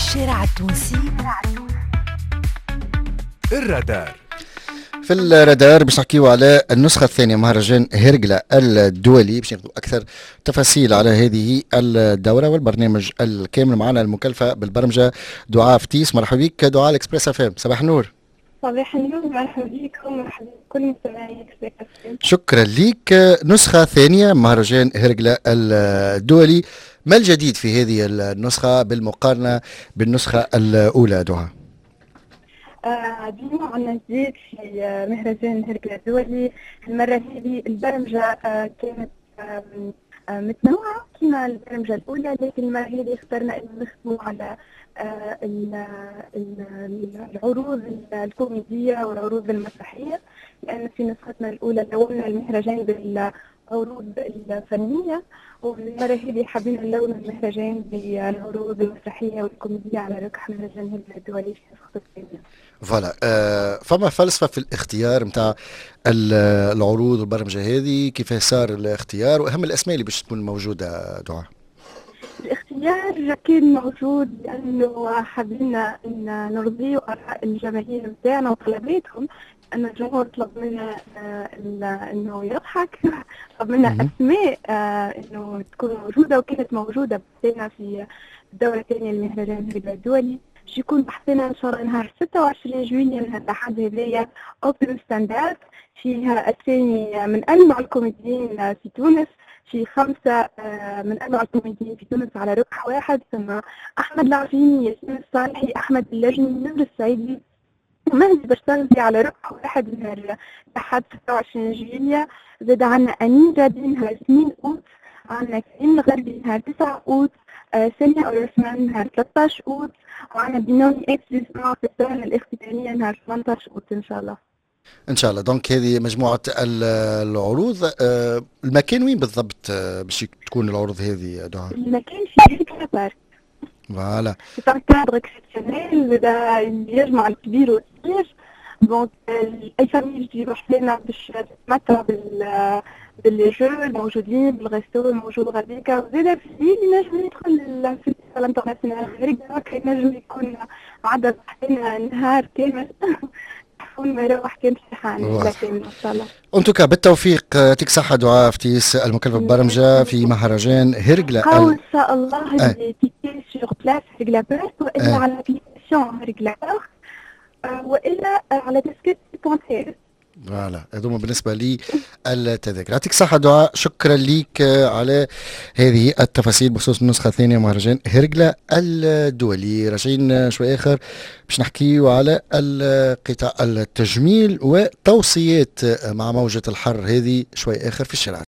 الشارع التونسي الرادار. في الرادار باش نحكيو على النسخة الثانية مهرجان هرقلة الدولي، باش ناخذوا أكثر تفاصيل على هذه الدورة والبرنامج الكامل. معنا المكلفة بالبرمجة دعاء فتيس. مرحبا بك دعاء الإكسبريس اف ام. صباح النور. صباح النور، مرحبا بكم، مرحبا بكل مستمعي اكسبريس اف ام. شكرا ليك. نسخة ثانية مهرجان هرقلة الدولي، ما الجديد في هذه النسخة بالمقارنة بالنسخة الأولى دعاء؟ ديما عندنا جديد في مهرجان هرقلة الدولي. المرة هذه البرمجة كانت متنوعة كما البرمجة الأولى، لكن المرة هذه اخترنا أن نخدموا على العروض الكوميدية والعروض المسرحية، لأن في نسختنا الأولى لونا المهرجان بالعروض الفنية، والمرة هذه حابين نلون المهرجان بالعروض المسرحية والكوميدية على ركح مهرجان هرقلة الدولي في نسخته الثانية. فوالا. فما فلسفة في الاختيار متاع العروض والبرمجة هذه؟ كيف صار الاختيار واهم الاسماء اللي باش تكون موجودة دعاء؟ الاختيار كان موجود لانه حابين ان نرضي اراء الجماهير بتاعنا وطلباتهم، ان الجمهور طلب منا انه يضحك، طلب منا اسماء انه تكون موجودة، وكانت موجودة بتاعنا في الدورة الثانية لمهرجان هرقلة الدولي. يكون بحثنا ان شاء الله نهار 26 جويلية من الأحد هذايا اوبن ستاندرد، فيها اسامي من انواع الكوميديين في تونس، في 5 من انواع الكوميديين في تونس على ركح واحد، ثم احمد العفيني، ياسين الصالحي، احمد اللجني، نمر السعيدي، ومهدي برشلي على ركح واحد نهار الأحد 26 جويلية. زاد عنا أمين جادي نهار 2 أوت، عنا كريم الغربي نهار 9 أوت، سامية الرسمان نهار 13 أوت، وعنا بنوني اكس مع في السهرة الاختتامية نهار 18 أوت إن شاء الله. ان شاء الله. دونك هذه مجموعة العروض. المكان وين بالضبط باش تكون العروض هذه دعاء؟ المكان في هرقلة بارك. فوالا. في كادر اكسبسيونيل بدا يجمع الكبير والصغير. دونك اي فاميلي تجي وحدنا باش تتمتع بالجو الموجودين، بالغيستو الموجود غاديكا، وزيدا في الليل ينجم يدخل الفيستيفال الانترناسيونال هرقلة، ينجم يكون عدد وحدنا نهار كامل ما يروح كان فرحان لكن ان شاء الله. انتوكا بالتوفيق. يعطيك صحة دعاء فتيس، المكلفة بالبرمجة في مهرجان هرقلة. ان شاء الله تيكي سور بلاس هرقلة بارك، والا على ابليكاسيون هرقلة بارك، والا على تسكيت.ch. فوالا، هذوما بالنسبة لي التذاكر. يعطيك صحة دعاء، شكرا ليك على هذه التفاصيل بخصوص النسخة الثانية مهرجان هرقلة الدولي. راجعين شوي آخر باش نحكيو على قطاع التجميل وتوصيات مع موجة الحر هذه شوي آخر في الشارع.